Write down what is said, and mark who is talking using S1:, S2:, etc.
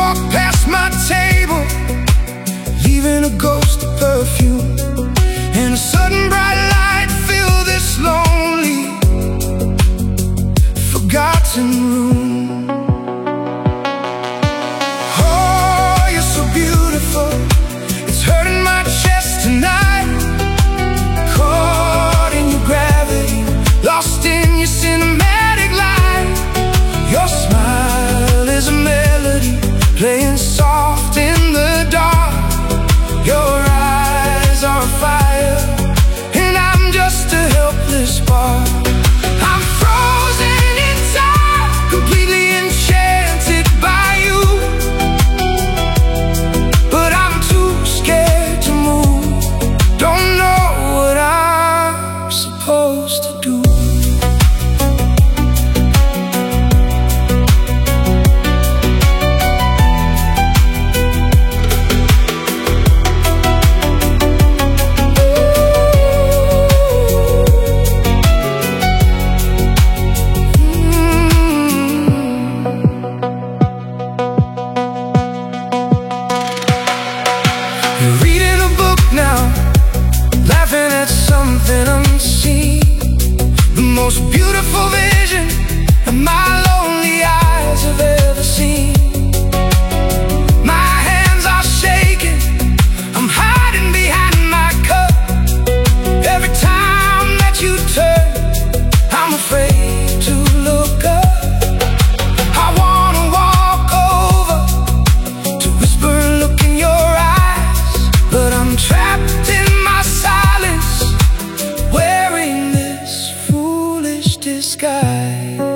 S1: walked past my table, leaving a ghost of perfume. And a sudden bright light filled this lonely, forgotten room. Oh, you're so beautiful, it's hurting my chest tonight. Caught in your gravity, lost in your cinematic light. Your smile is a melody, playing soft in the dark. Your eyes are fire, and I'm just a helpless spark. I'm frozen in time, completely enchanted by you. But I'm too scared to move, don't know what I'm supposed to do. You're reading a book now, laughing at something unseen. The most beautiful vision that my lonely eyes have ever seen. My hands are shaking, I'm hiding behind my cup. Every time that you turn, I'm afraid to look up. I wanna walk over to whisper a look in your eyes, but I'm trapped in my silence, wearing this foolish disguise.